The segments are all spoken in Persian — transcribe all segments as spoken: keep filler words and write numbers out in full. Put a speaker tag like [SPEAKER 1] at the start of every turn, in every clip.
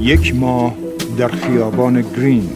[SPEAKER 1] یک ماه در خیابان گرین.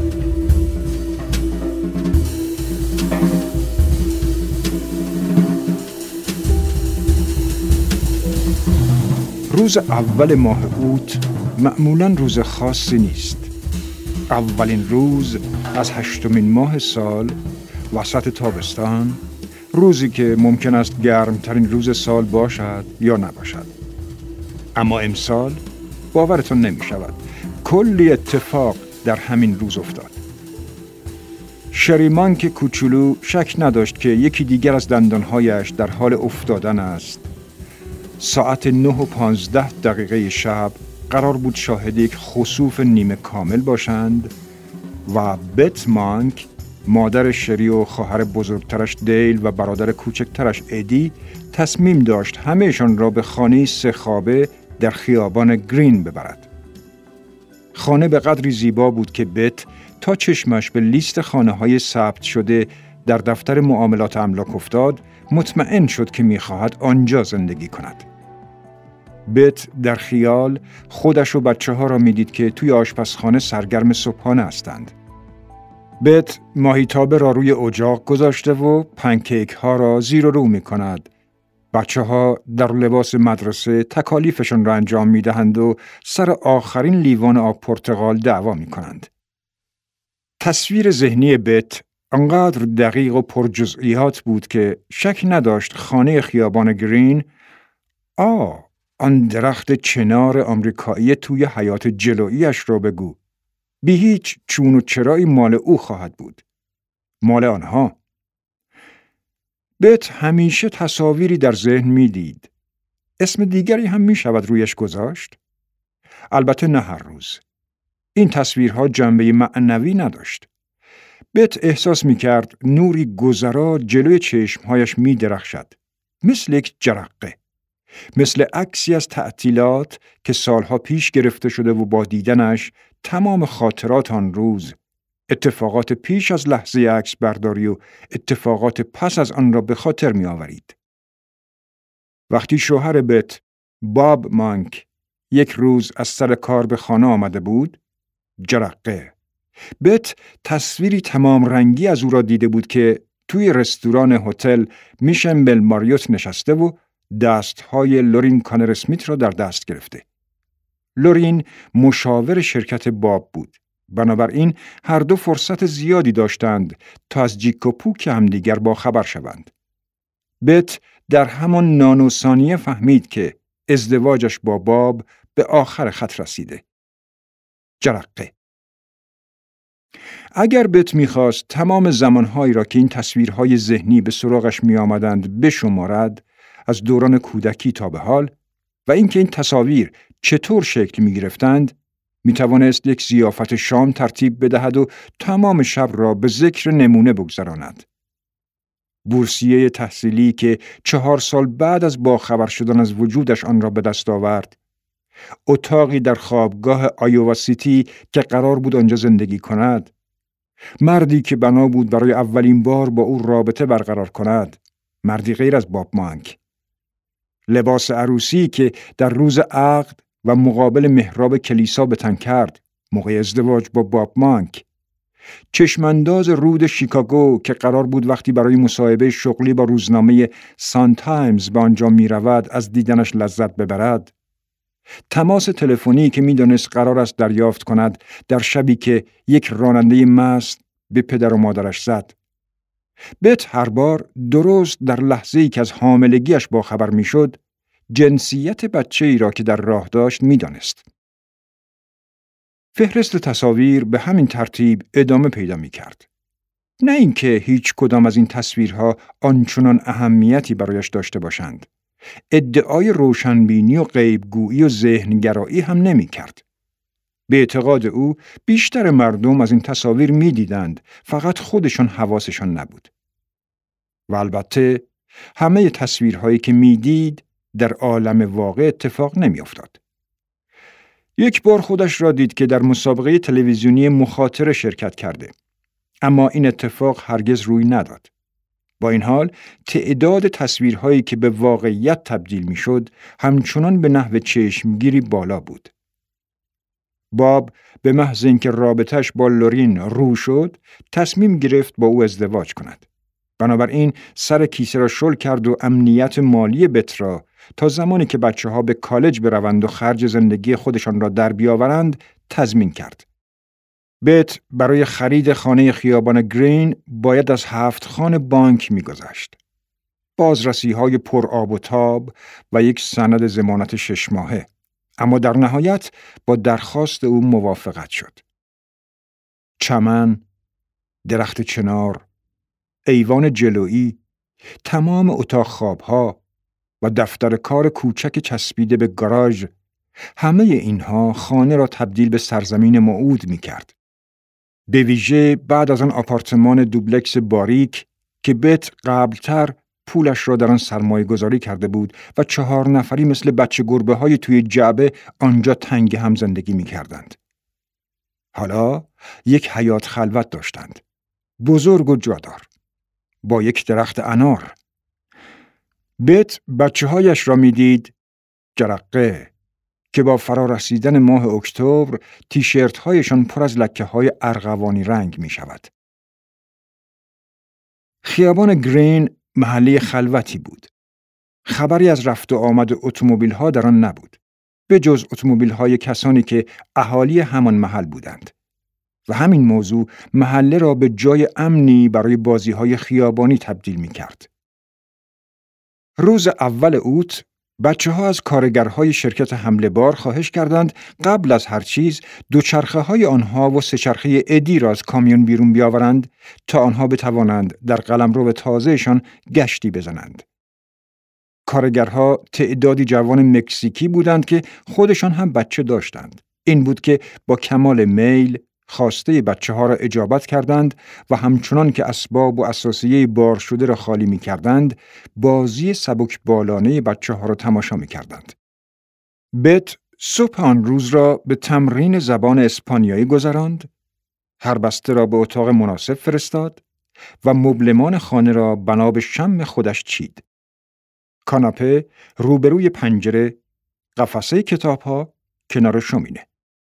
[SPEAKER 1] روز اول ماه اوت معمولاً روز خاصی نیست. اولین روز از هشتمین ماه سال، وسط تابستان، روزی که ممکن است گرمترین روز سال باشد یا نباشد. اما امسال باورتون نمی شود کلی اتفاق در همین روز افتاد. شری مانک کوچولو شک نداشت که یکی دیگر از دندانهایش در حال افتادن است. ساعت نه و پانزده دقیقه شب قرار بود شاهد یک خسوف نیمه کامل باشند و بت مانک، مادر شری و خواهر بزرگترش دیل و برادر کوچکترش ادی، تصمیم داشت همه‌شان را به خانه سه خوابه در خیابان گرین ببرد. خانه به قدری زیبا بود که بت تا چشمش به لیست خانه‌های ثبت شده در دفتر معاملات املاک افتاد، مطمئن شد که می‌خواهد آنجا زندگی کند. بت در خیال خودش و بچه‌ها را می‌دید که توی آشپزخانه سرگرم صبحانه هستند. بت ماهیتابه را روی اجاق گذاشته و پنکیک ها را زیر و رو می کند. بچه ها در لباس مدرسه تکالیفشان را انجام می دهند و سر آخرین لیوان آب پرتقال دعوا می کنند. تصویر ذهنی بت انقدر دقیق و پرجزئیات بود که شک نداشت خانه خیابان گرین، آه آن درخت چنار آمریکایی توی حیاط جلوییش را بگو، بی هیچ چون و چرایی مال او خواهد بود. مال آنها. بت همیشه تصاویری در ذهن می دید. اسم دیگری هم می شود رویش گذاشت؟ البته نه هر روز. این تصویرها جنبه معنوی نداشت. بت احساس می کرد نوری گذرا جلوی چشمهایش می درخشد. مثل یک جرقه. مثل عکسی از تعطیلات که سالها پیش گرفته شده و با دیدنش تمام خاطرات آن روز، اتفاقات پیش از لحظه عکس برداری و اتفاقات پس از آن را به خاطر می آورید. وقتی شوهر بت، باب مانک، یک روز از سر کار به خانه آمده بود، جرقه. بت تصویری تمام رنگی از او را دیده بود که توی رستوران هتل میشن ماریوت نشسته و دستهای لورین کانر اسمیت را در دست گرفته. لورین مشاور شرکت باب بود. بنابراین هر دو فرصت زیادی داشتند تا از جیک و پوک همدیگر با خبر شوند. بت در همان نانو ثانیه فهمید که ازدواجش با باب به آخر خط رسیده. جرقه. اگر بت می‌خواست تمام زمانهایی را که این تصویرهای ذهنی به سراغش می‌آمدند بشمارد، از دوران کودکی تا به حال، و اینکه این تصاویر چطور شکل می‌گرفتند، می‌توانست یک ضیافت شام ترتیب بدهد و تمام شب را به ذکر نمونه بگذراند. بورسیه تحصیلی که چهار سال بعد از باخبر شدن از وجودش آن را به دست آورد، اتاقی در خوابگاه آیووا سیتی که قرار بود آنجا زندگی کند، مردی که بنا بود برای اولین بار با او رابطه برقرار کند، مردی غیر از باب مانک، لباس عروسی که در روز عقد و مقابل محراب کلیسا به تن کرد موقع ازدواج با باب مانک، چشمانداز رود شیکاگو که قرار بود وقتی برای مصاحبه شغلی با روزنامه سان تایمز به آنجا می رود از دیدنش لذت ببرد، تماس تلفنی که می دانست قرار است دریافت کند در شبی که یک راننده مست به پدر و مادرش زد. بت هر بار درست در لحظه‌ای که از حاملگیش با خبر می شد، جنسیت بچه‌ای را که در راه داشت می دانست. فهرست تصاویر به همین ترتیب ادامه پیدا می کرد. نه اینکه هیچ کدام از این تصویرها آنچنان اهمیتی برایش داشته باشند. ادعای روشنبینی و غیبگویی و ذهنگرایی هم نمی کرد. به اعتقاد او بیشتر مردم از این تصاویر می دیدند، فقط خودشان حواسشان نبود. و البته همه تصویرهایی که می دید در عالم واقع اتفاق نمی افتاد. یک بار خودش را دید که در مسابقه تلویزیونی مخاطره شرکت کرده، اما این اتفاق هرگز روی نداد. با این حال تعداد تصویرهایی که به واقعیت تبدیل می شد همچنان به نحو چشمگیری بالا بود. باب به محض اینکه رابطش با لورین رو شد، تصمیم گرفت با او ازدواج کند. بنابراین سر کیسه را شل کرد و امنیت مالی بت را تا زمانی که بچه ها به کالج بروند و خرج زندگی خودشان را در بیاورند تضمین کرد. بت برای خرید خانه خیابان گرین باید از هفت خان بانک می‌گذشت. بازرسی های پر آب و تاب و یک سند ضمانت شش ماهه، اما در نهایت با درخواست او موافقت شد. چمن، درخت چنار، ایوان جلویی، تمام اتاق خوابها و دفتر کار کوچک چسبیده به گاراژ، همه اینها خانه را تبدیل به سرزمین موعود می کرد. به ویژه بعد از آن آپارتمان دوبلکس باریک که بت قبلتر پولش را در آن سرمایه گذاری کرده بود و چهار نفری مثل بچه گربه های توی جعبه آنجا تنگ هم زندگی می کردند. حالا یک حیاط خلوت داشتند، بزرگ و جادار، با یک درخت انار. بت بچه هایش را می دید جرقه که با فرا رسیدن ماه اکتبر تیشرت هایشان پر از لکه های ارغوانی رنگ می شود. خیابان گرین محله خلوتی بود. خبری از رفت و آمد اتومبیل ها در آن نبود، به جز اتومبیل های کسانی که اهالی همان محل بودند. و همین موضوع محله را به جای امنی برای بازی های خیابانی تبدیل می کرد. روز اول اوت بچه ها از کارگرهای شرکت حمله بار خواهش کردند قبل از هر چیز دوچرخه های آنها و سه‌چرخه ادی را از کامیون بیرون بیاورند تا آنها بتوانند در قلمرو تازهشان گشتی بزنند. کارگرها تعدادی جوان مکزیکی بودند که خودشان هم بچه داشتند. این بود که با کمال میل خواسته بچه ها را اجابت کردند و همچنان که اسباب و اساسیه بار شده را خالی می کردند، بازی سبک بالانه بچه ها را تماشا می کردند. بت صبح آن روز را به تمرین زبان اسپانیایی گذراند، هر بسته را به اتاق مناسب فرستاد و مبلمان خانه را بنا به شم خودش چید. کاناپه روبروی پنجره، قفسه کتاب‌ها کنار شومینه.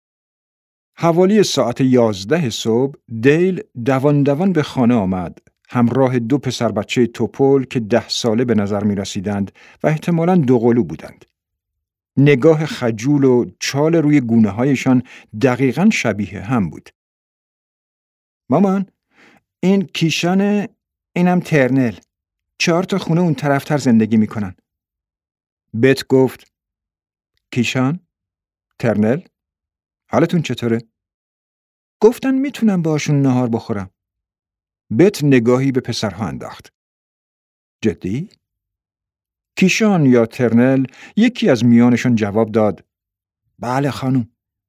[SPEAKER 1] حوالی ساعت یازده صبح دیل دوان دوان به خانه آمد، همراه دو پسر بچه توپل که ده ساله به نظر می رسیدند و احتمالاً دوقلو بودند. نگاه خجول و چال روی گونه هایشان دقیقاً شبیه هم بود. مامان، این کیشانه، اینم ترنل. چهار تا خونه اون طرفتر زندگی می کنن. بت گفت کیشان؟ ترنل؟ حالتون چطوره؟ گفتن میتونم باشون نهار بخورم. بت نگاهی به پسرها انداخت. جدی؟ کیشان یا ترنل یکی از میانشان جواب داد بله خانم.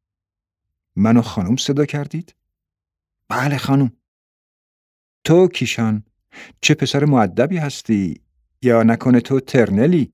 [SPEAKER 1] منو خانم صدا کردید؟ بله خانم. تو کیشان چه پسر مؤدبی هستی، یا نکنه تو ترنلی؟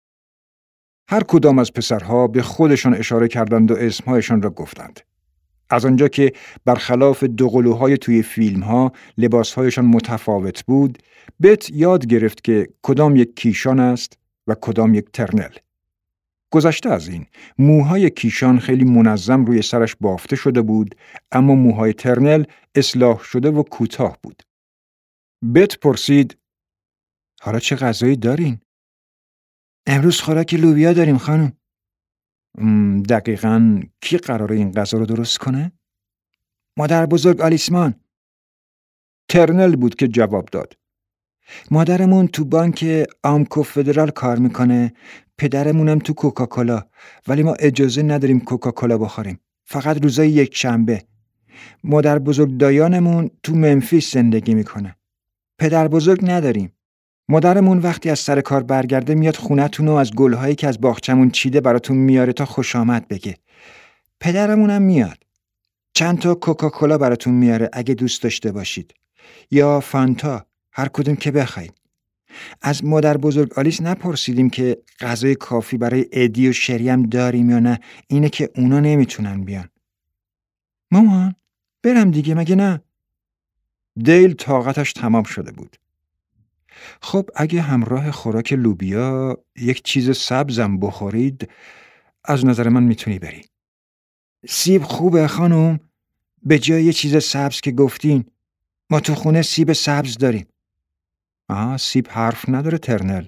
[SPEAKER 1] هر کدام از پسرها به خودشان اشاره کردند و اسمهایشان را گفتند. از آنجا که برخلاف دوقلوهای توی فیلمها لباسهایشان متفاوت بود، بت یاد گرفت که کدام یک کیشان است و کدام یک ترنل. گذشته از این، موهای کیشان خیلی منظم روی سرش بافته شده بود، اما موهای ترنل اصلاح شده و کوتاه بود. بت پرسید حالا چه غذایی دارین؟ امروز خوراک لوبیا داریم خانم. دقیقاً کی قراره این غذا رو درست کنه؟ مادر بزرگ آلیسمان. ترنل بود که جواب داد. مادرمون تو بانک آمکو فدرال کار میکنه، پدرمونم تو کوکاکولا، ولی ما اجازه نداریم کوکاکولا بخوریم، فقط روزای یک شنبه. مادر بزرگ دایانمون تو منفیس زندگی میکنه. پدر بزرگ نداریم. مادرمون وقتی از سر کار برگرده میاد خونتون و از گلهایی که از باغچمون چیده براتون میاره تا خوش آمد بگه. پدرمونم میاد. چند تا کوکاکولا براتون میاره اگه دوست داشته باشید. یا فانتا، هر کدوم که بخواید. از مادر بزرگ آلیس نپرسیدیم که غذای کافی برای ادی و شریم داریم یا نه، اینه که اونا نمیتونن بیان. مامان، برم دیگه مگه نه؟ دیل طاقتش تمام شده بود. خب اگه همراه خوراک لوبیا یک چیز سبزم بخورید، از نظر من میتونی بری. سیب خوبه خانم؟ به جای یه چیز سبز که گفتین، ما تو خونه سیب سبز داریم. آه، سیب حرف نداره ترنل.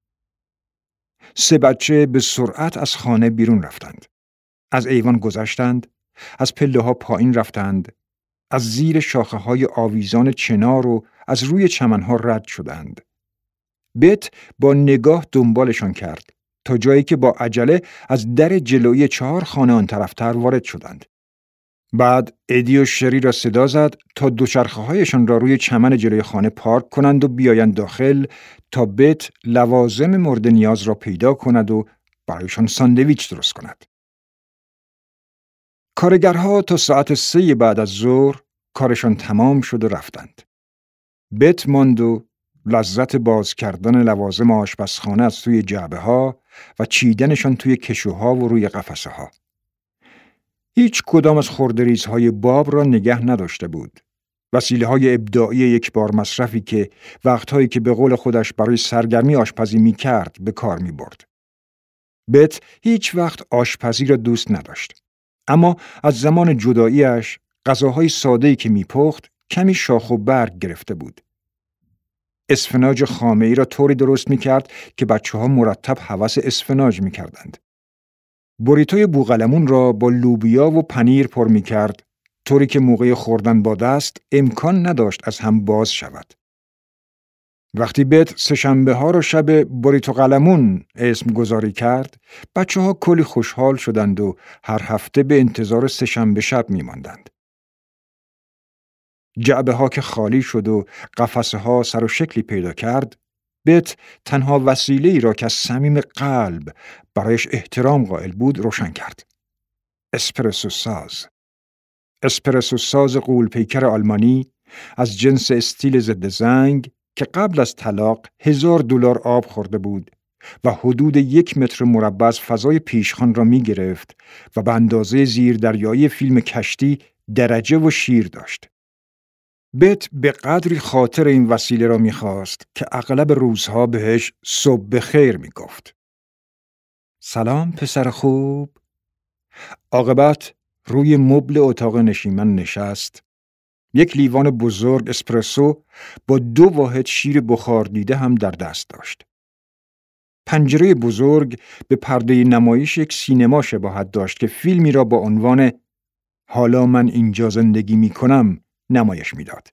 [SPEAKER 1] سه بچه به سرعت از خانه بیرون رفتند. از ایوان گذشتند، از پله ها پایین رفتند، از زیر شاخه های آویزان چنار و از روی چمن ها رد شدند. بت با نگاه دنبالشان کرد تا جایی که با عجله از در جلویی چهار خانه آن طرفتر وارد شدند. بعد ادی و شری را صدا زد تا دوچرخه هایشان را روی چمن جلوی خانه پارک کنند و بیایند داخل تا بت لوازم مورد نیاز را پیدا کند و برایشان ساندویچ درست کند. کارگرها تا ساعت سه بعد از ظهر کارشان تمام شد و رفتند. بت ماند و لذت باز کردن لوازم آشپزخانه از توی جعبه ها و چیدنشان توی کشوها و روی قفسه ها. هیچ کدام از خردریزهای باب را نگه نداشته بود. وسیله های ابداعی یک بار مصرفی که وقتهایی که به قول خودش برای سرگرمی آشپزی می کرد به کار می برد. بت هیچ وقت آشپزی را دوست نداشت. اما از زمان جداییش غذاهای ساده‌ای که می پخت کمی شاخ و برگ گرفته بود. اسفناج خامه‌ای را طوری درست می کرد که بچه ها مرتب هوس اسفناج می کردند. بوریتوی بوقلمون را با لوبیا و پنیر پر می کرد، طوری که موقع خوردن با دست امکان نداشت از هم باز شود. وقتی بت سه‌شنبه ها را شب بوریتو قلمون اسم گذاری کرد، بچه ها کلی خوشحال شدند و هر هفته به انتظار سه‌شنبه شب می ماندند. جعبه ها که خالی شد و قفسه ها سر و شکلی پیدا کرد، بت تنها وسیله‌ای را که از صمیم قلب برایش احترام قائل بود روشن کرد. اسپرسو ساز. اسپرسو ساز غول پیکر آلمانی از جنس استیل ضد زنگ که قبل از طلاق هزار دلار آب خورده بود و حدود یک متر مربع از فضای پیشخوان را می گرفت و به اندازه زیردریایی فیلم کشتی درجه و شیر داشت. بت به قدری خاطر این وسیله را می‌خواست که اغلب روزها بهش صبح بخیر می‌گفت. سلام پسر خوب. عاقبت روی مبل اتاق نشیمن نشست. یک لیوان بزرگ اسپرسو با دو واحد شیر بخار دیده هم در دست داشت. پنجره بزرگ به پرده نمایش یک سینما شباهت داشت که فیلمی را با عنوان حالا من اینجا زندگی می‌کنم نمایش می‌داد.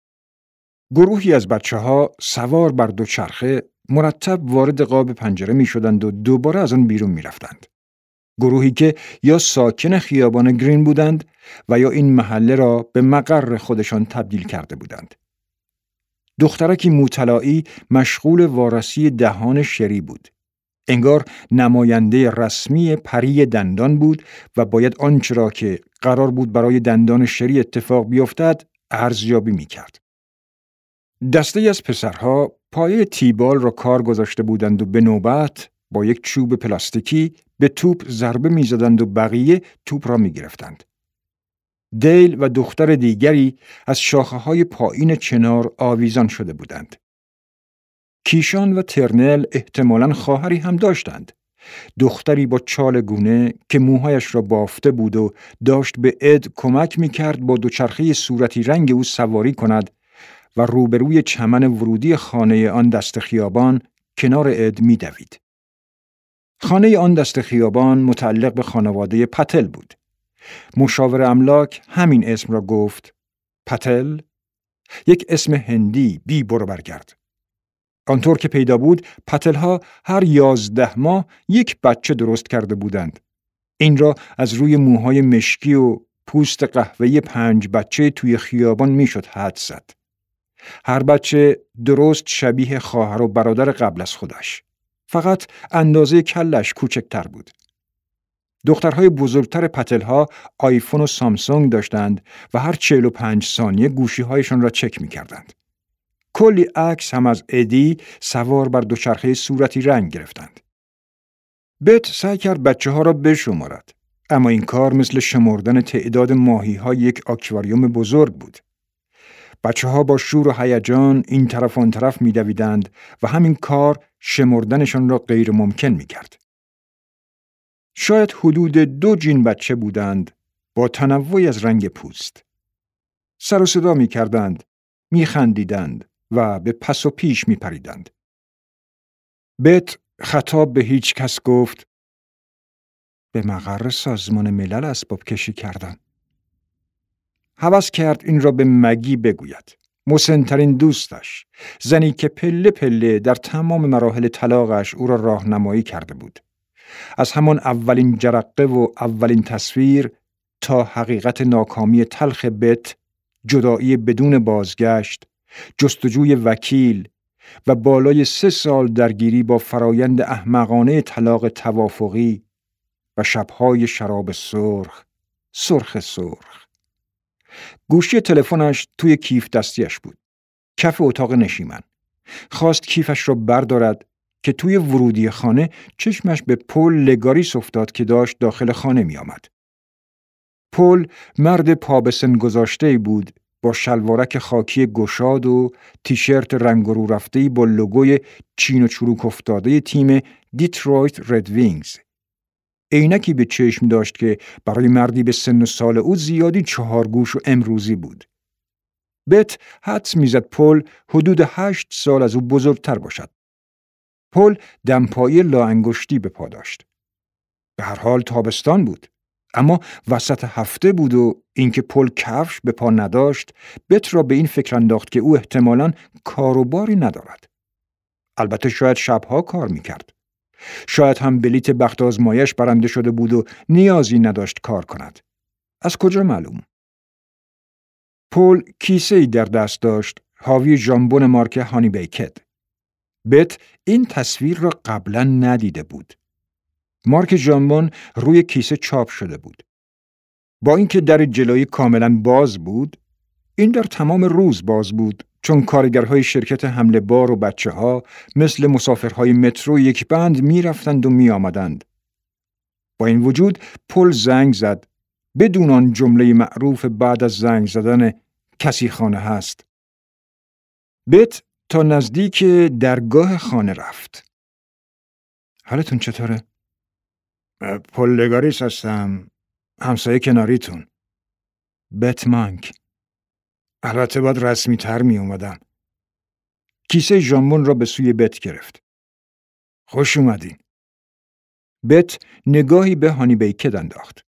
[SPEAKER 1] گروهی از بچه ها سوار بر دوچرخه مرتب وارد قاب پنجره می شدند و دوباره از آن بیرون می رفتند. گروهی که یا ساکن خیابان گرین بودند و یا این محله را به مقر خودشان تبدیل کرده بودند. دخترکی موطلایی مشغول وارسی دهان شری بود. انگار نماینده رسمی پری دندان بود و باید آنچه را که قرار بود برای دندان شری اتفاق بیفتد ارزیابی می کرد. دسته از پسرها پایه تیبال را کار گذاشته بودند و به نوبت با یک چوب پلاستیکی به توپ ضربه می زدند و بقیه توپ را می گرفتند. دیل و دختر دیگری از شاخه های پایین چنار آویزان شده بودند. کیشان و ترنل احتمالاً خواهری هم داشتند. دختری با چال گونه که موهایش را بافته بود و داشت به اد کمک می کرد با دوچرخه صورتی رنگ او سواری کند و روبروی چمن ورودی خانه آن دست خیابان کنار اد می دوید. خانه آن دست خیابان متعلق به خانواده پتل بود. مشاور املاک همین اسم را گفت. پتل؟ یک اسم هندی بی برو برگرد. آنطور که پیدا بود پتلها هر یازده ماه یک بچه درست کرده بودند. این را از روی موهای مشکی و پوست قهوه‌ای پنج بچه توی خیابان میشد حدس زد. هر بچه درست شبیه خواهر و برادر قبل از خودش. فقط اندازه کلش کوچکتر بود. دخترهای بزرگتر پتلها آیفون و سامسونگ داشتند و هر چهل و پنج ثانیه گوشی‌هایشان را چک می‌کردند. کلی عکس هم از ادی سوار بر دوچرخه صورتی رنگ گرفتند. بت سعی کرد بچه‌ها را بشمارد، اما این کار مثل شمردن تعداد ماهی‌های یک آکواریوم بزرگ بود. بچه‌ها با شور و هیجان این طرف و آن طرف می‌دویدند و همین کار شمردنشان را غیر ممکن می‌کرد. شاید حدود دو جین بچه بودند با تنوعی از رنگ پوست. سر و صدا می کردند، می خندیدند و به پس و پیش می پریدند. بت خطاب به هیچ کس گفت: به مقر سازمان ملل اسباب کشی کردن. هوس کرد این را به مگی بگوید، مسن‌ترین دوستش، زنی که پله پله در تمام مراحل طلاقش او را راهنمایی کرده بود. از همان اولین جرقه و اولین تصویر تا حقیقت ناکامی تلخ بت، جدایی بدون بازگشت، جستجوی وکیل و بالای سه سال درگیری با فرایند احمقانه طلاق توافقی و شبهای شراب سرخ، سرخ سرخ. گوشی تلفنش توی کیف دستیش بود، کف اتاق نشیمن. خواست کیفش را بردارد که توی ورودی خانه چشمش به پل لگاریس افتاد که داشت داخل خانه می آمد. پل مرد پا به سن گذاشته‌ای بود با شلوارک خاکی گشاد و تیشرت رنگ رو رفته‌ای با لوگوی چین و چروک افتاده تیم دیترویت رد وینگز. عینکی به چشم داشت که برای مردی به سن و سال او زیادی چهارگوش و امروزی بود. بت حدس میزد پل حدود هشت سال از او بزرگتر باشد. پل دمپایی لاانگشتی به پا داشت. به هر حال تابستان بود، اما وسط هفته بود و اینکه پل کفش به پا نداشت بت را به این فکر انداخت که او احتمالاً کار و باری ندارد. البته شاید شبها کار میکرد. شاید هم بلیت بخت آزمایش برنده شده بود و نیازی نداشت کار کند. از کجا معلوم؟ پل کیسه‌ای در دست داشت حاوی ژامبون مارک هانی بیکد. بت این تصویر را قبلا ندیده بود. مارک ژامبون روی کیسه چاپ شده بود. با اینکه در جلویی کاملا باز بود، این در تمام روز باز بود، چون کارگرهای شرکت حمل بار و بچه ها مثل مسافرهای مترو یک بند می رفتند و می آمدند. با این وجود پل زنگ زد بدون آن جمله معروف بعد از زنگ زدن کسی خانه هست. بت تا نزدیک درگاه خانه رفت. حالتون چطوره؟ پل لگاریس هستم، همسایه کناریتون. بت مانک. البته باید رسمی تر می اومدم. کیسه ژامبون را به سوی بت گرفت. خوش اومدین. بت نگاهی به هانی بیکد انداخت.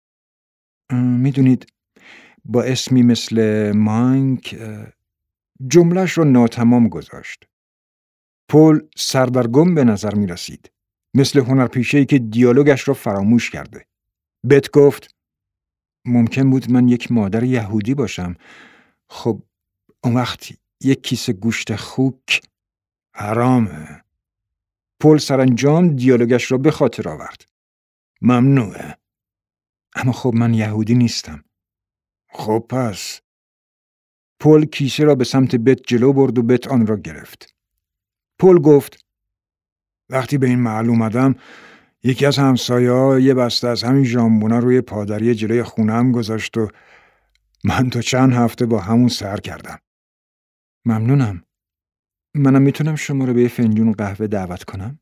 [SPEAKER 1] میدونید با اسمی مثل مانک جملهش را ناتمام گذاشت. پل سردرگم به نظر می رسید. مثل هنرپیشه‌ای که دیالوگش را فراموش کرده. بت گفت ممکن بود من یک مادر یهودی باشم. خب اون وقت یک کیسه گوشت خوک حرامه. پل سرانجام دیالوگش را به خاطر آورد. ممنوعه. اما خب من یهودی نیستم. خب پس. پل کیسه را به سمت بت جلو برد و بت آن را گرفت. پل گفت وقتی به این محل اومدم یکی از همسایه‌ها یه بسته از همین ژامبونا روی پادری جلوی خونه‌ام گذاشت و من تا چند هفته با همون سر کردم. ممنونم. منم میتونم شما رو به یه فنجون قهوه دعوت کنم؟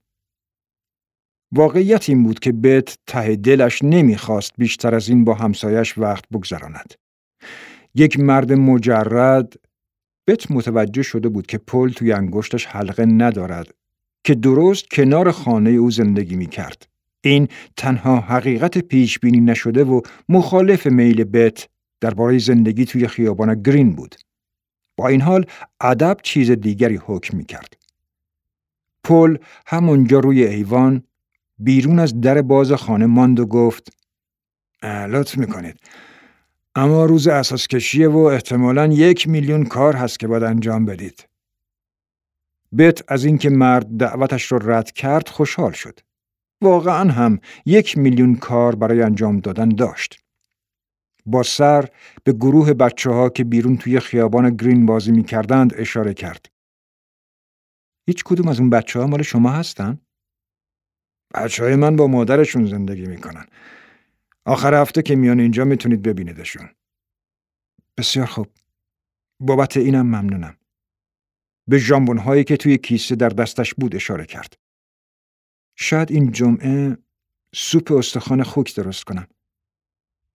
[SPEAKER 1] واقعیت این بود که بت ته دلش نمیخواست بیشتر از این با همسایش وقت بگذراند. یک مرد مجرد. بت متوجه شده بود که پل توی انگشتش حلقه ندارد که درست کنار خانه او زندگی میکرد. این تنها حقیقت پیش بینی نشده و مخالف میل بت درباره زندگی توی خیابان گرین بود. با این حال ادب چیز دیگری حکم میکرد. پل همونجا روی ایوان بیرون از در باز خانه ماند و گفت لطف میکنید، اما روز اساس کشیه و احتمالاً یک میلیون کار هست که باید انجام بدید. بت از اینکه مرد دعوتش را رد کرد خوشحال شد. واقعاً هم یک میلیون کار برای انجام دادن داشت. با سر به گروه بچه ها که بیرون توی خیابان گرین بازی می کردند اشاره کرد. هیچ کدوم از اون بچه ها مال شما هستن؟ بچه های من با مادرشون زندگی می کنن. آخر هفته که میان اینجا میتونید ببینیدشون. بسیار خوب. بابت اینم ممنونم. به ژامبون هایی که توی کیسه در دستش بود اشاره کرد. شاید این جمعه سوپ استخوان خوک درست کنم.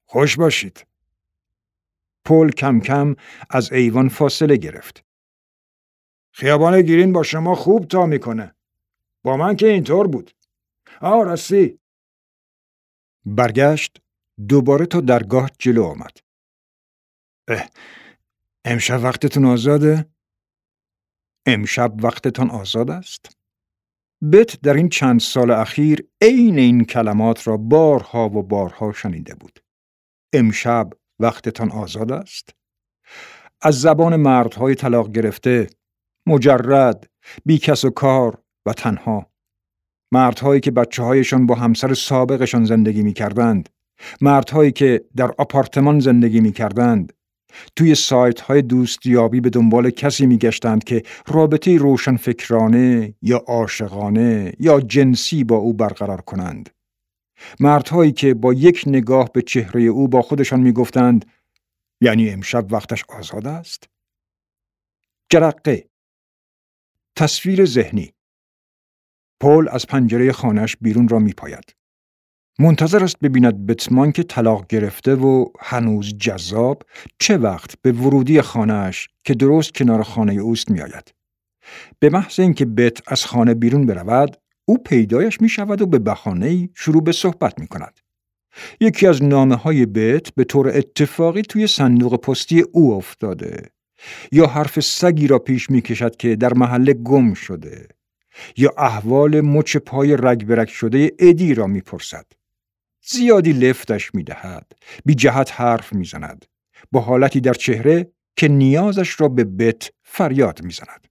[SPEAKER 1] خوش باشید. پل کم کم از ایوان فاصله گرفت. خیابان گرین با شما خوب تا میکنه. با من که اینطور بود. آه راستی. برگشت، دوباره تا درگاه جلو آمد. اه، امشب وقتتون آزاده؟ امشب وقتتان آزاد است؟ بت در این چند سال اخیر عین این کلمات را بارها و بارها شنیده بود. امشب وقتتان آزاد است؟ از زبان مردهای طلاق گرفته، مجرد، بی کس و کار و تنها. مردهایی که بچه هایشان با همسر سابقشان زندگی می کردند. مردهایی که در آپارتمان زندگی می کردند. توی سایت های دوستیابی به دنبال کسی می گشتند که رابطه روشن فکرانه یا عاشقانه یا جنسی با او برقرار کنند. مردهایی که با یک نگاه به چهره او با خودشان می گفتند یعنی امشب وقتش آزاد است؟ جرقه. تصویر ذهنی. پل از پنجره خانه‌اش بیرون را می پاید. منتظر است ببیند بتمان که طلاق گرفته و هنوز جذاب چه وقت به ورودی خانه‌اش که درست کنار خانه اوست می آید. به محض اینکه بت از خانه بیرون برود، او پیدایش می شود و به بهانه‌ای شروع به صحبت می کند. یکی از نامه‌های بت به طور اتفاقی توی صندوق پستی او افتاده، یا حرف سگی را پیش می کشد که در محله گم شده، یا احوال مچ پای رگ برگ شده ادی را می پرسد. زیادی لفتش می دهد، بی جهت حرف می زند، با حالتی در چهره که نیازش را به بت فریاد می زند.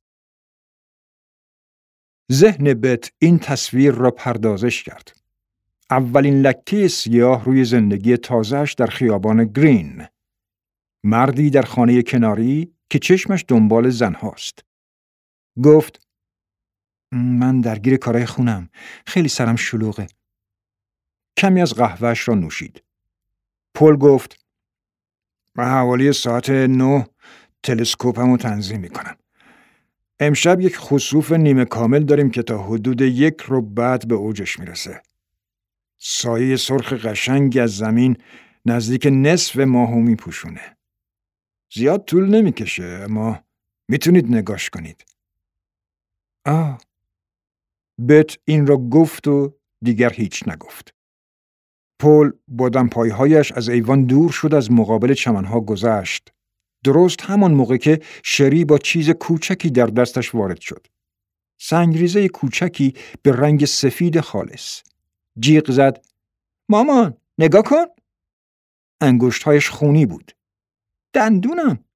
[SPEAKER 1] ذهن بت این تصویر را پردازش کرد. اولین لکه سیاه روی زندگی تازه‌اش در خیابان گرین. مردی در خانه کناری که چشمش دنبال زن هاست. گفت من درگیر کارهای خونم. خیلی سرم شلوغه. کمی از قهوه‌اش را نوشید. پل گفت من حوالی ساعت نه تلسکوپمو تنظیم میکنم. امشب یک خسوف نیمه کامل داریم که تا حدود یک رو بعد به اوجش میرسه. سایه سرخ قشنگی از زمین نزدیک نصف ماهو میپوشونه. زیاد طول نمیکشه اما میتونید نگاش کنید. آه. بت این را گفت و دیگر هیچ نگفت. پل با دمپایهایش از ایوان دور شد، از مقابل چمنها گذشت. درست همان موقع که شری با چیز کوچکی در دستش وارد شد. سنگریزه کوچکی به رنگ سفید خالص. جیغ زد مامان نگاه کن. انگشتهایش خونی بود. دندونم.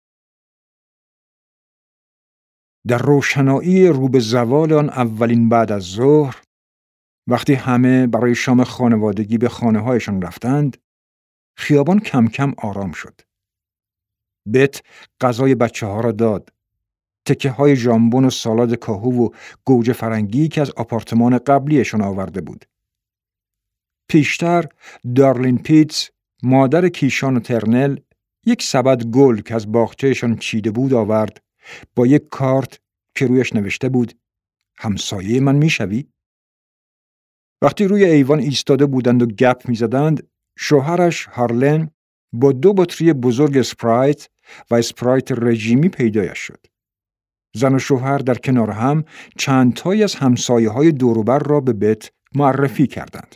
[SPEAKER 1] در روشنایی رو به زوال آن اولین بعد از ظهر، وقتی همه برای شام خانوادگی به خانه‌هایشان رفتند، خیابان کم کم آرام شد. بت غذای بچه‌ها را داد. تکه های ژامبون و سالاد کاهو و گوجه فرنگی که از آپارتمان قبلیشان آورده بود. پیشتر دارلین پیتز، مادر کیشان و ترنل، یک سبد گل که از باغچه‌شان چیده بود آورد با یک کارت که رویش نوشته بود همسایه من میشوی؟ وقتی روی ایوان ایستاده بودند و گپ میزدند، شوهرش هارلن با دو بطری بزرگ اسپرایت و اسپرایت رژیمی پیدایش شد. زن و شوهر در کنار هم چند تایی از همسایه های دوروبر را به بت معرفی کردند.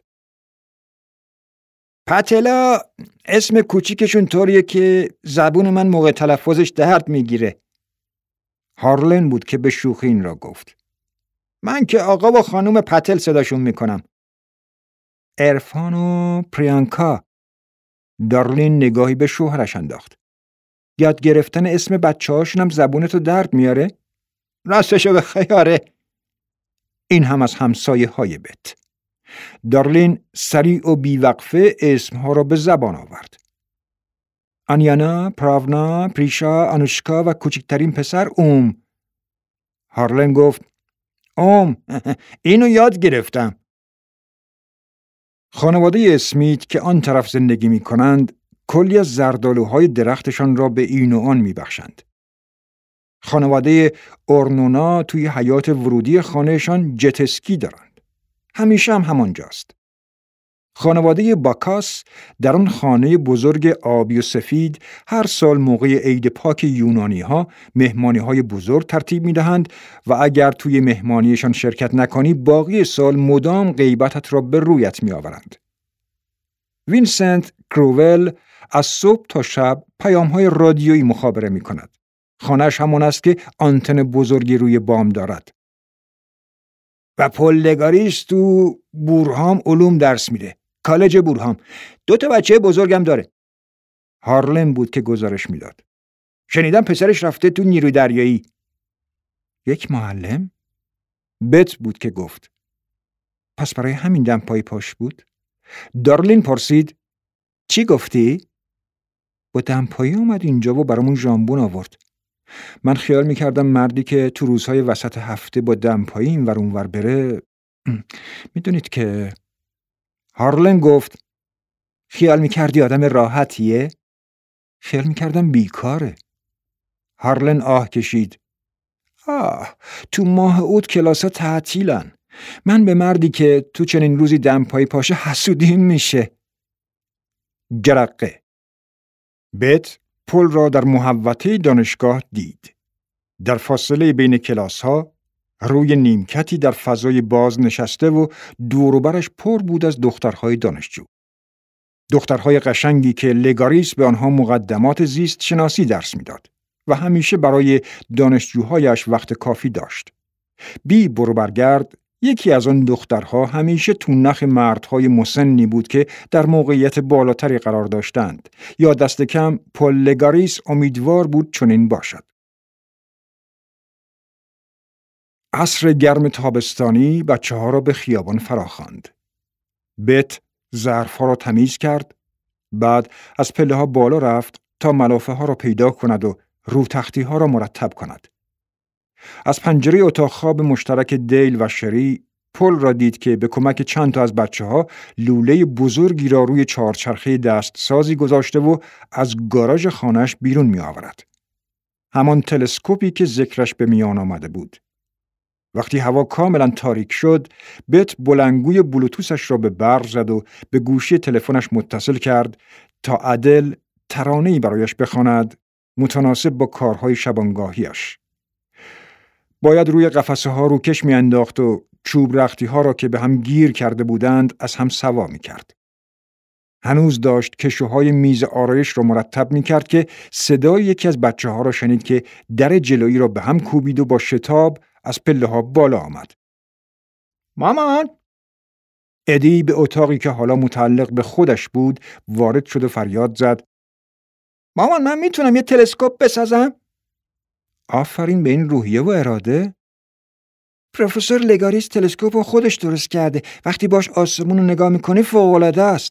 [SPEAKER 1] پتلا اسم کوچیکشون طوریه که زبون من موقع تلفظش درد میگیره. هارلن بود که به شوخی این را گفت. من که آقا و خانوم پتل صداشون میکنم. عرفان و پریانکا. دارلین نگاهی به شوهرش انداخت. یاد گرفتن اسم بچه هاشون هم زبونتو درد میاره؟ راستشو به خیاره. این هم از همسایه های بت. دارلین سریع و بیوقفه اسمها را به زبان آورد. آنیانا، پراونا، پریشا، آنوشکا و کوچکترین پسر اوم. هارلن گفت اوم اینو یاد گرفتم. خانواده اسمیت که آن طرف زندگی می کنند کلی از زردالوهای درختشان را به این و آن می بخشند. خانواده اورنونا توی حیات ورودی خانهشان جت اسکی دارند. همیشه هم همانجاست. خانواده باکاس در آن خانه بزرگ آبی و سفید هر سال موقع عید پاک یونانی ها مهمانی های بزرگ ترتیب می دهند و اگر توی مهمانیشان شرکت نکنی باقی سال مدام غیبتت را به رویت می آورند. وینسنت کروول از صبح تا شب پیام های رادیویی مخابره می کند. خانه‌اش همان است که آنتن بزرگی روی بام دارد. و پل لگاریس تو بورهام علوم درس میده. کالج بورهام. دو تا بچه بزرگم داره. هارلم بود که گزارش میداد. شنیدم پسرش رفته تو نیروی دریایی. یک معلم؟ بت بود که گفت. پس برای همین دمپایی پاش بود؟ دارلین پرسید چی گفتی؟ با دمپایی اومد اینجا و برامون ژامبون آورد. من خیال میکردم مردی که تو روزهای وسط هفته با دمپایی این ور اون ور بره. میدونید که هارلن گفت خیال میکردی آدم راحتیه؟ خیال میکردم بیکاره. هارلن آه کشید. آه تو ماه اوت کلاسا تعطیلن. من به مردی که تو چنین روزی دمپایی پاشه حسودیم میشه. جرقه. بت پل را در محوطه دانشگاه دید. در فاصله بین کلاس ها روی نیمکتی در فضای باز نشسته و دور و برش پر بود از دخترهای دانشجو. دخترهای قشنگی که لگاریس به آنها مقدمات زیست شناسی درس میداد و همیشه برای دانشجوهایش وقت کافی داشت. بی برو برگرد یکی از آن دخترها همیشه تو نخ مردهای مسنی بود که در موقعیت بالاتری قرار داشتند یا دست کم پل لگاریس امیدوار بود چنین باشد. عصر گرم تابستانی بچه ها را به خیابان فراخواند. بت ظرفها را تمیز کرد، بعد از پله ها بالا رفت تا ملافه ها را پیدا کند و رو تختی ها را مرتب کند. از پنجره اتاق خواب مشترک دیل و شری پل را دید که به کمک چند تا از بچه ها لوله بزرگی را روی چهارچرخه دست سازی گذاشته و از گاراژ خانه‌اش بیرون می آورد. همان تلسکوپی که ذکرش به میان آمده بود. وقتی هوا کاملا تاریک شد، بت بلندگوی بلوتوسش را به برق زد و به گوشی تلفنش متصل کرد تا ادل ترانه‌ای برایش بخواند متناسب با کارهای شبانگاهیش. باید روی قفسه ها روکش می انداخت و چوب رختی ها را که به هم گیر کرده بودند از هم سوا می کرد. هنوز داشت کشوهای میز آرایش را مرتب می کرد که صدای یکی از بچه ها را شنید که در جلویی را به هم کوبید و با شتاب از پله ها بالا آمد. مامان! ادی به اتاقی که حالا متعلق به خودش بود وارد شد و فریاد زد. مامان من میتونم یه تلسکوپ بسازم؟ آفرین به این روحیه و اراده. پروفسور لگاریس تلسکوپ رو خودش درست کرده. وقتی باش آسمون رو نگاه میکنی فوق‌العاده است.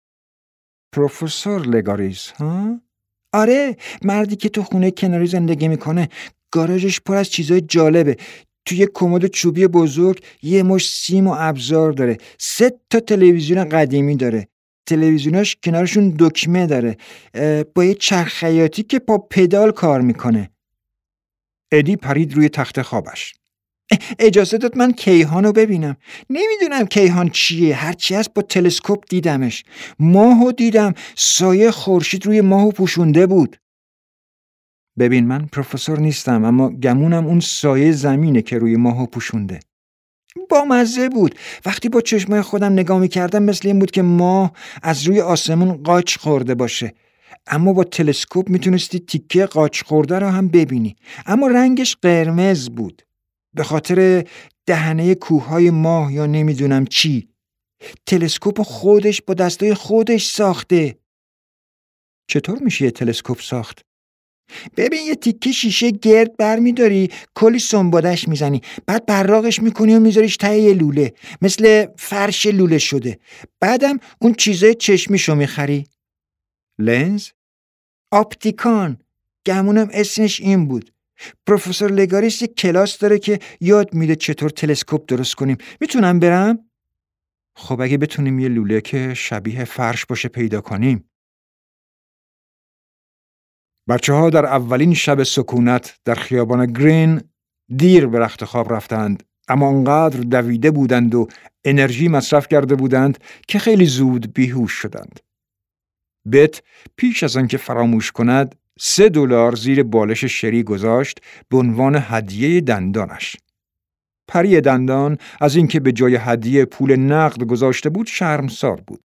[SPEAKER 1] پروفسور لگاریس ها؟ آره، مردی که تو خونه کناری زندگی میکنه. گاراژش پر از چیزای جالبه. توی یه کمد چوبی بزرگ یه مش سیم و ابزار داره. سه تا تلویزیون قدیمی داره. تلویزیوناش کنارشون دکمه داره. با یه چرخ خیاطی که با پدال کار میکنه. ادی پرید روی تخت خوابش. اجازه داد من کیهانو ببینم. نمیدونم کیهان چیه، هرچی هست با تلسکوپ دیدمش. ماهو دیدم، سایه خورشید روی ماهو پوشونده بود. ببین من پروفسور نیستم اما گمونم اون سایه زمینه که روی ماهو پوشونده. با مزه بود. وقتی با چشمای خودم نگاه میکردم مثل این بود که ماه از روی آسمون قاچ خورده باشه. اما با تلسکوپ میتونستی تیکه قاچ خورده رو هم ببینی. اما رنگش قرمز بود. به خاطر دهنه کوههای ماه یا نمیدونم چی. تلسکوپ خودش با دستای خودش ساخته. چطور میشه یه تلسکوپ ساخت؟ ببین یه تیکه شیشه گرد برمیداری، کلی سنبادش میزنی، بعد براقش میکنی و میذاریش ته یه لوله، مثل فرش لوله شده. بعدم اون چیزای چشمیشو میخری. لنز؟ آپتیکان. گمونم اسمش این بود. پروفسور لگاریس یک کلاس داره که یاد میده چطور تلسکوپ درست کنیم. میتونم برم؟ خب اگه بتونیم یه لوله که شبیه فرش باشه پیدا کنیم. بچه ها در اولین شب سکونت در خیابان گرین دیر به رخت خواب رفتند اما انقدر دویده بودند و انرژی مصرف کرده بودند که خیلی زود بیهوش شدند. بت پیش از آنکه فراموش کند سه دلار زیر بالش شری گذاشت به عنوان هدیه دندانش. پری دندان از اینکه به جای هدیه پول نقد گذاشته بود شرمسار بود.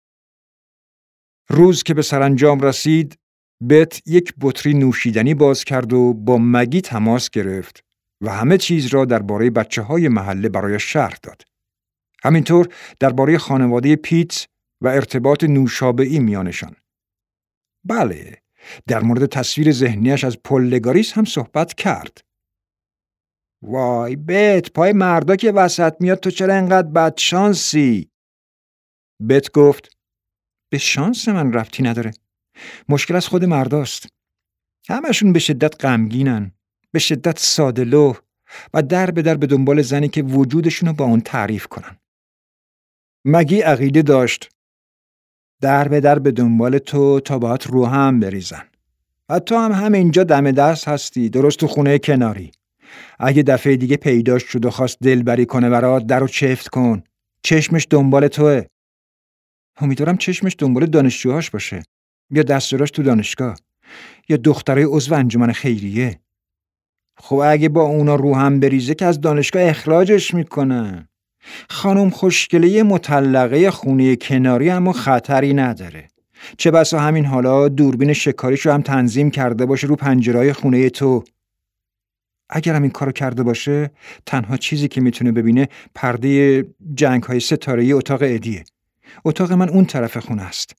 [SPEAKER 1] روز که به سرانجام رسید، بت یک بطری نوشیدنی باز کرد و با مگی تماس گرفت و همه چیز را درباره بچه‌های محله برایش شرح داد. همینطور درباره خانواده پیت و ارتباط نوشابه‌ای میانشان. بله، در مورد تصویر ذهنیش از پل لگاریس هم صحبت کرد. وای بت، پای مردا که وسط میاد تو چرا انقدر بدشانسی؟ بت گفت به شانس من ربطی نداره. مشکل از خود مرداست. همشون به شدت غمگینن، به شدت ساده‌لوح و در به در به دنبال زنی که وجودشونو با اون تعریف کنن. مگی عقیده داشت در به در به دنبال تو تا باهات رو هم بریزن. و تو هم همینجا دم دست هستی، درست تو خونه کناری. اگه دفعه دیگه پیداش شد و خواست دلبری کنه برات، درو چفت کن. چشمش دنبال توه. امیدوارم چشمش دنبال دانشجوهاش باشه، یا دستوراش تو دانشگاه، یا دخترای عضو انجمن خیریه. خب اگه با اونا رو هم بریزه که از دانشگاه اخراجش میکنن. خانم خوشگله مطلقه خونه کناری اما خطری نداره. چه بسا همین حالا دوربین شکاریشو هم تنظیم کرده باشه رو پنجرهای خونه تو. اگر هم این کارو کرده باشه، تنها چیزی که میتونه ببینه پرده جنگ‌های ستاره‌ای اتاق ادیه. اتاق من اون طرف خونه است.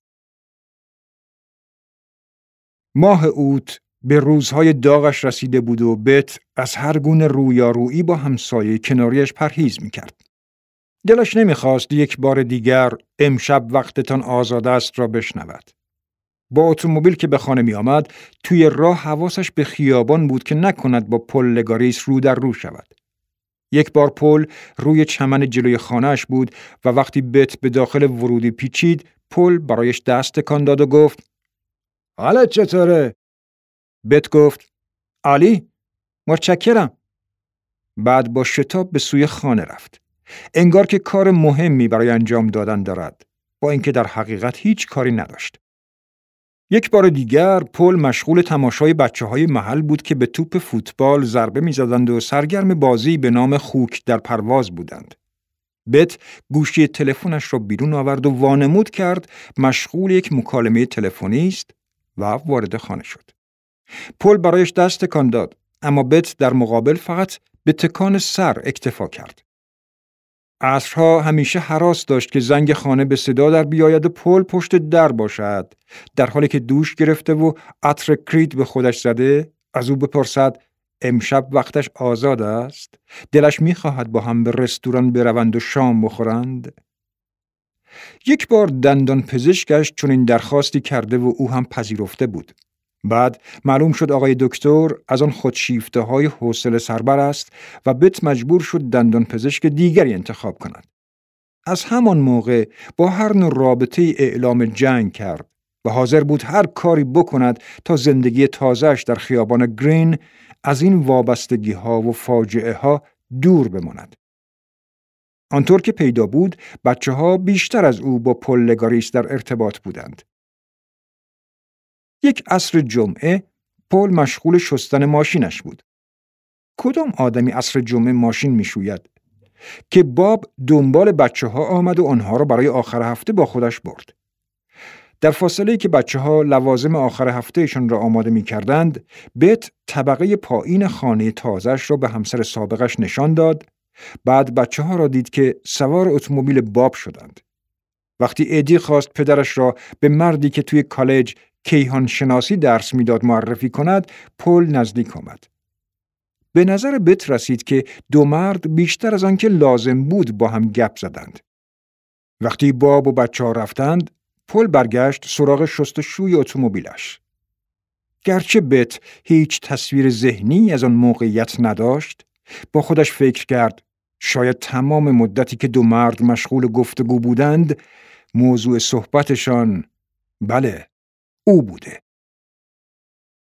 [SPEAKER 1] ماه اوت به روزهای داغش رسیده بود و بت از هر گونه رویارویی با همسایه کناریش پرهیز میکرد. دلش نمیخواست یک بار دیگر امشب وقتتان آزاد است را بشنود. با اتومبیل که به خانه می آمد، توی راه حواسش به خیابان بود که نکند با پل لگاریس رو در رو شود. یک بار پل روی چمن جلوی خانهش بود و وقتی بت به داخل ورودی پیچید، پل برایش دست تکان داد و گفت حالت چطوره؟ بت گفت عالی، متشکرم. بعد با شتاب به سوی خانه رفت. انگار که کار مهمی برای انجام دادن دارد، با اینکه در حقیقت هیچ کاری نداشت. یک بار دیگر پل مشغول تماشای بچه‌های محل بود که به توپ فوتبال ضربه می‌زدند و سرگرم بازی به نام خوک در پرواز بودند. بت گوشی تلفنش را بیرون آورد و وانمود کرد مشغول یک مکالمه تلفنی است و وارد خانه شد. پل برایش دست تکان داد، اما بت در مقابل فقط به تکان سر اکتفا کرد. عصرها همیشه هراس داشت که زنگ خانه به صدا در بیاید و پل پشت در باشد، در حالی که دوش گرفته و عطر کرید به خودش زده از او بپرسد امشب وقتش آزاد است؟ دلش می‌خواهد با هم به رستوران بروند و شام بخورند؟ یک بار دندان پزشکش چنین درخواستی کرده و او هم پذیرفته بود. بعد معلوم شد آقای دکتر از آن خودشیفته های حوصله سربر است و بت مجبور شد دندان پزشک دیگری انتخاب کند. از همان موقع با هر نوع رابطه اعلام جنگ کرد و حاضر بود هر کاری بکند تا زندگی تازه‌اش در خیابان گرین از این وابستگی ها و فاجعه ها دور بماند. آنطور که پیدا بود، بچه ها بیشتر از او با پل لگاریس در ارتباط بودند. یک عصر جمعه، پل مشغول شستن ماشینش بود. کدام آدمی عصر جمعه ماشین میشوید؟ که باب دنبال بچه ها آمد و آنها را برای آخر هفته با خودش برد. در فاصله‌ای که بچه ها لوازم آخر هفتهشان را آماده می کردند، بت طبقه پایین خانه تازه‌اش را به همسر سابقش نشان داد. بعد بچه ها را دید که سوار اتومبیل باب شدند. وقتی ادی خواست پدرش را به مردی که توی کالج کیهان شناسی درس میداد معرفی کند، پل نزدیک آمد. به نظر بت رسید که دو مرد بیشتر از آن که لازم بود با هم گپ زدند. وقتی باب و بچه ها رفتند، پل برگشت سراغ شستشوی اتومبیلش. گرچه بت هیچ تصویر ذهنی از آن موقعیت نداشت، با خودش فکر کرد شاید تمام مدتی که دو مرد مشغول گفتگو بودند، موضوع صحبتشان بله او بوده.